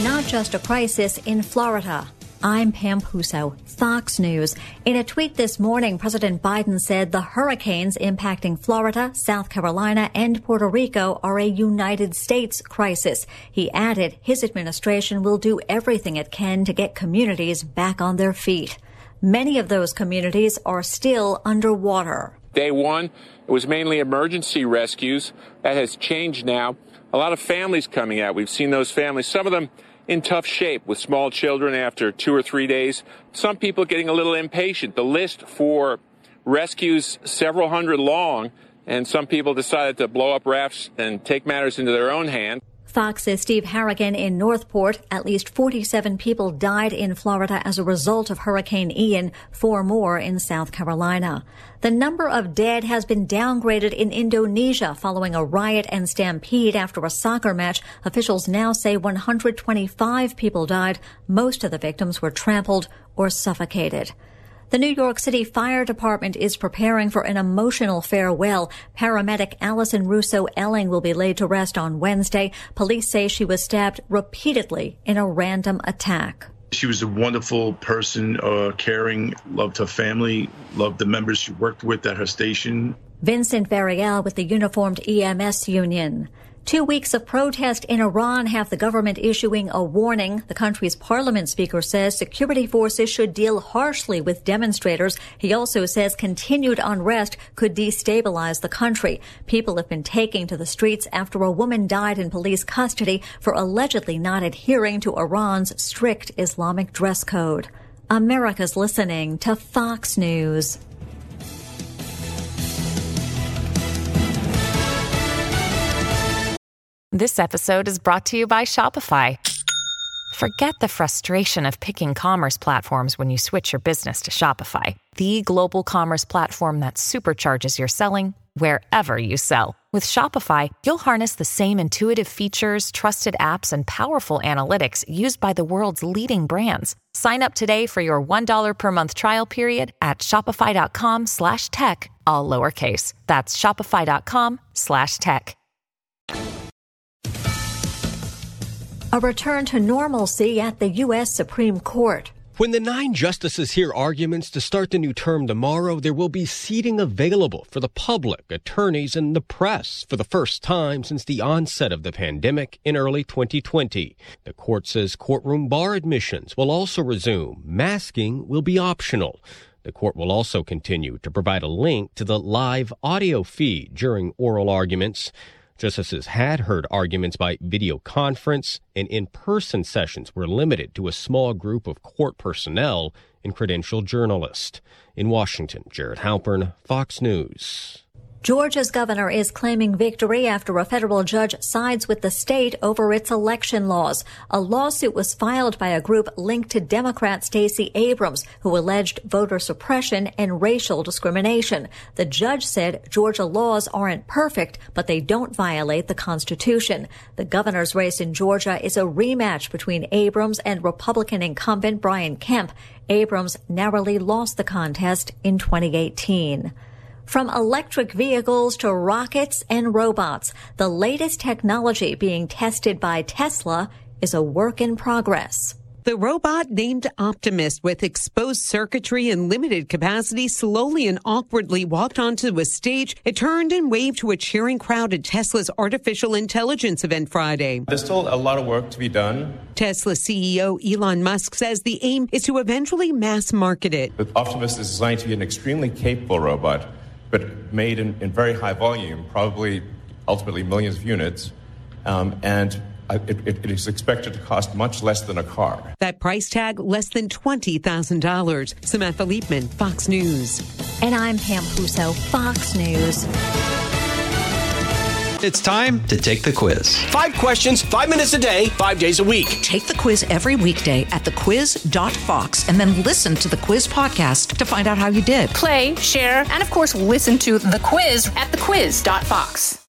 not just a crisis in Florida. I'm Pam Puso, Fox News. In a tweet this morning, President Biden said the hurricanes impacting Florida, South Carolina, and Puerto Rico are a United States crisis. He added his administration will do everything it can to get communities back on their feet. Many of those communities are still underwater. Day one, it was mainly emergency rescues. That has changed now. A lot of families coming out. We've seen those families, some of them in tough shape with small children after 2 or 3 days. Some people getting a little impatient. The list for rescues, several hundred long, and some people decided to blow up rafts and take matters into their own hand. Fox's Steve Harrigan in Northport. At least 47 people died in Florida as a result of Hurricane Ian, 4 more in South Carolina. The number of dead has been downgraded in Indonesia following a riot and stampede after a soccer match. Officials now say 125 people died. Most of the victims were trampled or suffocated. The New York City Fire Department is preparing for an emotional farewell. Paramedic Allison Russo Elling will be laid to rest on Wednesday. Police say she was stabbed repeatedly in a random attack. She was a wonderful person, caring, loved her family, loved the members she worked with at her station. Vincent Variel with the Uniformed EMS Union. 2 weeks of protest in Iran have the government issuing a warning. The country's parliament speaker says security forces should deal harshly with demonstrators. He also says continued unrest could destabilize the country. People have been taking to the streets after a woman died in police custody for allegedly not adhering to Iran's strict Islamic dress code. America's listening to Fox News. This episode is brought to you by Shopify. Forget the frustration of picking commerce platforms when you switch your business to Shopify, the global commerce platform that supercharges your selling wherever you sell. With Shopify, you'll harness the same intuitive features, trusted apps, and powerful analytics used by the world's leading brands. Sign up today for your $1 per month trial period at shopify.com/tech, all lowercase. That's shopify.com/tech. A return to normalcy at the U.S. Supreme Court. When the 9 justices hear arguments to start the new term tomorrow, there will be seating available for the public, attorneys, and the press for the first time since the onset of the pandemic in early 2020. The court says courtroom bar admissions will also resume. Masking will be optional. The court will also continue to provide a link to the live audio feed during oral arguments. Justices had heard arguments by video conference, and in-person sessions were limited to a small group of court personnel and credentialed journalists. In Washington, Jared Halpern, Fox News. Georgia's governor is claiming victory after a federal judge sides with the state over its election laws. A lawsuit was filed by a group linked to Democrat Stacey Abrams, who alleged voter suppression and racial discrimination. The judge said Georgia laws aren't perfect, but they don't violate the Constitution. The governor's race in Georgia is a rematch between Abrams and Republican incumbent Brian Kemp. Abrams narrowly lost the contest in 2018. From electric vehicles to rockets and robots, the latest technology being tested by Tesla is a work in progress. The robot, named Optimus, with exposed circuitry and limited capacity, slowly and awkwardly walked onto a stage. It turned and waved to a cheering crowd at Tesla's artificial intelligence event Friday. There's still a lot of work to be done. Tesla CEO Elon Musk says the aim is to eventually mass market it. But Optimus is designed to be an extremely capable robot, but made in very high volume, probably ultimately millions of units, and it is expected to cost much less than a car. That price tag, less than $20,000. Samantha Liebman, Fox News. And I'm Pam Puso, Fox News. It's time to take the quiz. 5 questions, 5 minutes a day, 5 days a week. Take the quiz every weekday at thequiz.fox and then listen to the quiz podcast to find out how you did. Play, share, and of course, listen to the quiz at thequiz.fox.